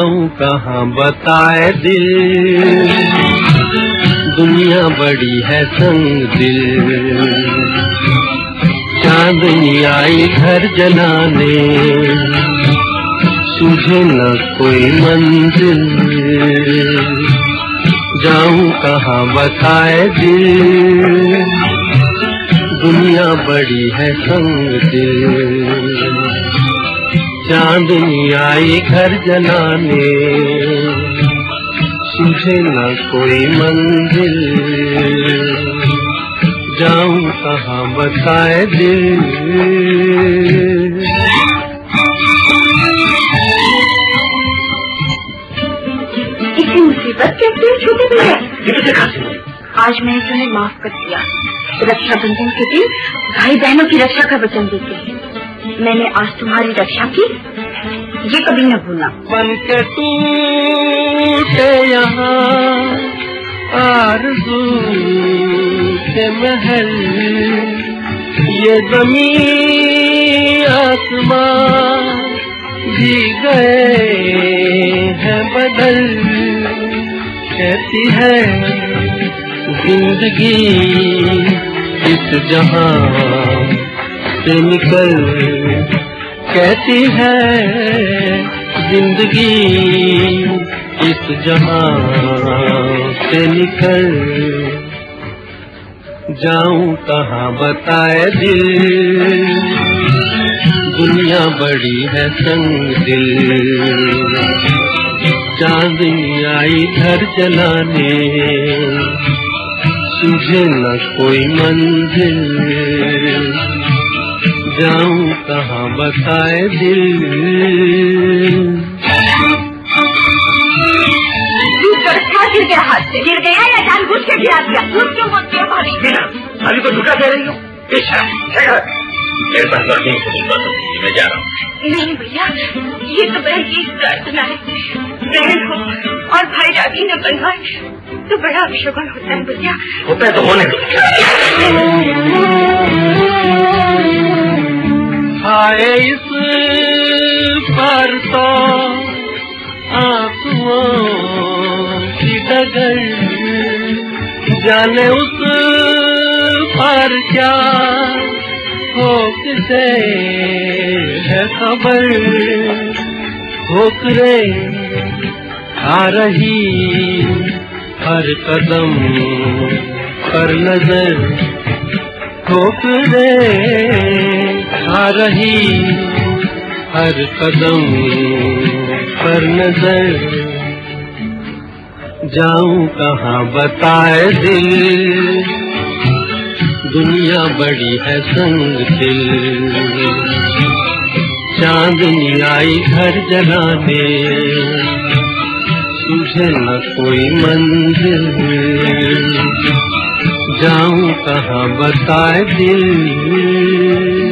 जाऊं कहाँ बताए दिल, दुनिया बड़ी है संग दिल। चांदनी आई घर जलाने, सूझे न कोई मंजिल। जाऊं कहाँ बताए दिल, दुनिया बड़ी है संग दिल। चांदनी आई घर जलाने, सूझे न कोई मंजिल। जाऊं कहाँ बताए दिल। इतनी मुसीबत कैसे छोटे भैया? आज मैंने तुम्हें माफ कर दिया। रक्षाबंधन के दिन भाई बहनों की रक्षा का वचन देते हैं। मैंने आज तुम्हारी रक्षा की, ये कभी न भूलना। बन के टूटे यहाँ आरज़ू के महल, ये ज़मीन आसमां भी गए हैं बदल। कहती है जिंदगी इस जहां से निकल, कहती है जिंदगी इस जहां से निकल। जाऊं कहाँ बताए दिल, दुनिया बड़ी है संग दिल। चांदनी आई घर जलाने, सूझे न कोई मंजिल। जाऊं कहाँ बताए दिल। गिर गया हाथ से। गिर गया या जानबूझ के गिरा दिया? झूठ क्यों बोलते हो भाभी? भाभी को झूठा कह रही हो? मेरे पास लौटने की बात होती है, मैं जा रहा हूँ। नहीं भैया, ये तो बहन की प्रार्थना है। बहन हो और भाई राखी न बनवाए तो बड़ा अपशगुन होता है भैया। होता है तो होने दो। आए इस पर तो आंसुओं की डगर, जाने उस पर क्या हो किसे है खबर। ठोकरे आ रही हर कदम पर नजर, ठोकरे आ रही हर कदम पर नजर। जाऊं कहाँ बताए दिल, दुनिया बड़ी है संग दिल। चांदनी आई घर जलाने, सूझे न कोई मंजिल। जाऊं कहाँ बताए दिल।